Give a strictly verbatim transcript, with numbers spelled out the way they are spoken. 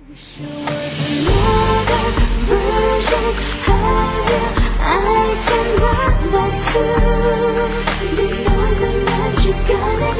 Wish there was another version of you I can run back to. The noise and magic got it.